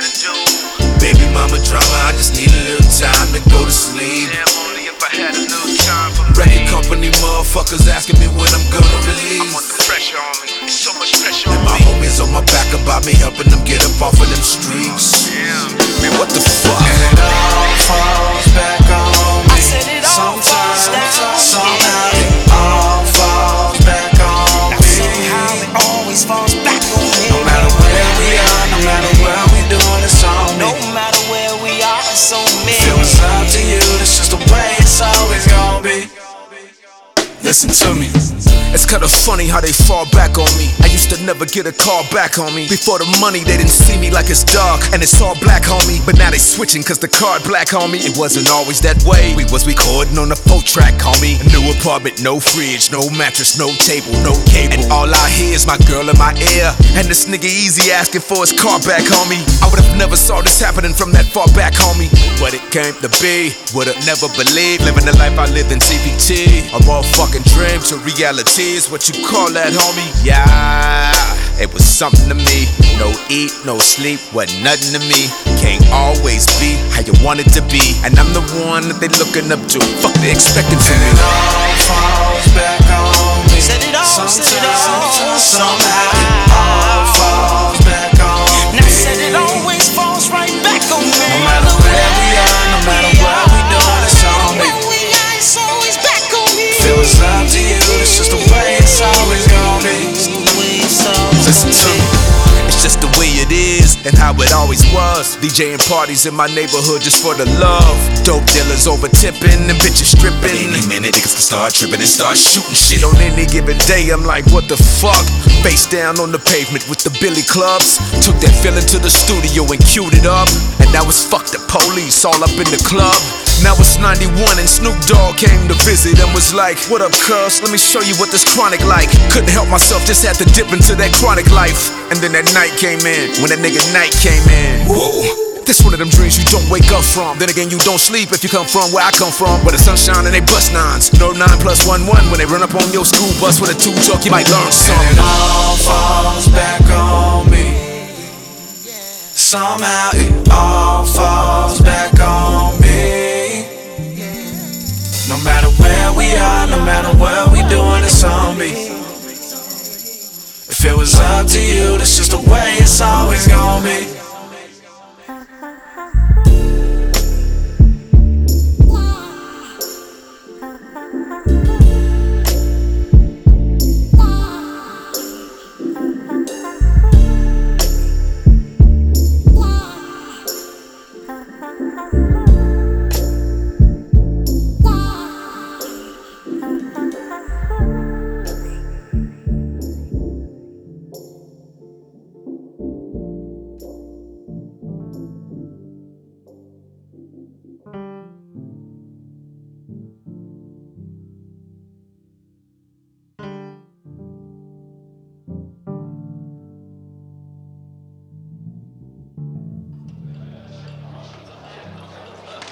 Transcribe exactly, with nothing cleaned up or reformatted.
Baby mama drama, I just need a little time to go to sleep. Damn, only if I had a little time for me. Record company motherfuckers asking me when I'm gonna release. I want the pressure on me, it's so much pressure And on my me. homies on my back about me, helping them get up off of them streets. Damn. Man, what the fuck? And it all falls back on me. I said it all falls down. Somehow it all falls back on Now me. somehow it always falls back on me. No matter where we are, no matter where we doing, it's on me. No matter where we are, it's on me. If it was up to you, that's just the way it's always gonna be. Listen to me. It's kinda funny how they fall back on me. I used to never get a call back on me. Before the money, they didn't see me like it's dark and it's all black on me. But now they switching cause the card black on me. It wasn't always that way. We was recording on a four track, homie. A new apartment, no fridge, no mattress, no table, no cable. And all I hear is my girl in my ear. And this nigga easy asking for his car back, homie. I would've never saw this happening from that far back, homie. But it came to be, would've never believed. Living the life I lived in C B T. A motherfucking dream to reality is what you call that, homie. Yeah, it was something to me. No eat, no sleep, wasn't nothing to me. Can't always be how you want it to be. And I'm the one that they looking up to. Fuck they expecting from And me. it all falls back on me. Said it all, said it all, somehow it all falls back on me. Now said it always falls right back on me. No matter where we are, no matter what we doing, it's on me. Where we are, it's always back on me. If it was up to you, it's just the way it's always gonna be. Listen to me. It's just the way it is and how it always was. DJing parties in my neighborhood just for the love. Dope dealers over tipping and bitches stripping. Any minute niggas can start tripping and start shooting shit. On any given day, I'm like, what the fuck? Face down on the pavement with the Billy Clubs. Took that feeling to the studio and queued it up. And now it's fuck the police all up in the club. Now it's ninety-one and Snoop Dogg came to visit and was like, what up, cuz? Let me show you what this chronic like. Couldn't help myself, just had to dip into that chronic life. And then that night came in, when that nigga night came in. Whoa, this one of them dreams you don't wake up from. Then again, you don't sleep if you come from where I come from. Where the sunshine and they bust nines. No nine plus one one. When they run up on your school bus with a two truck, you might learn And something. it all falls back on me. Somehow it all falls back on me. No matter where we are, no matter what we doing, it's on me. If it was up to you, that's just the way it's always gonna be.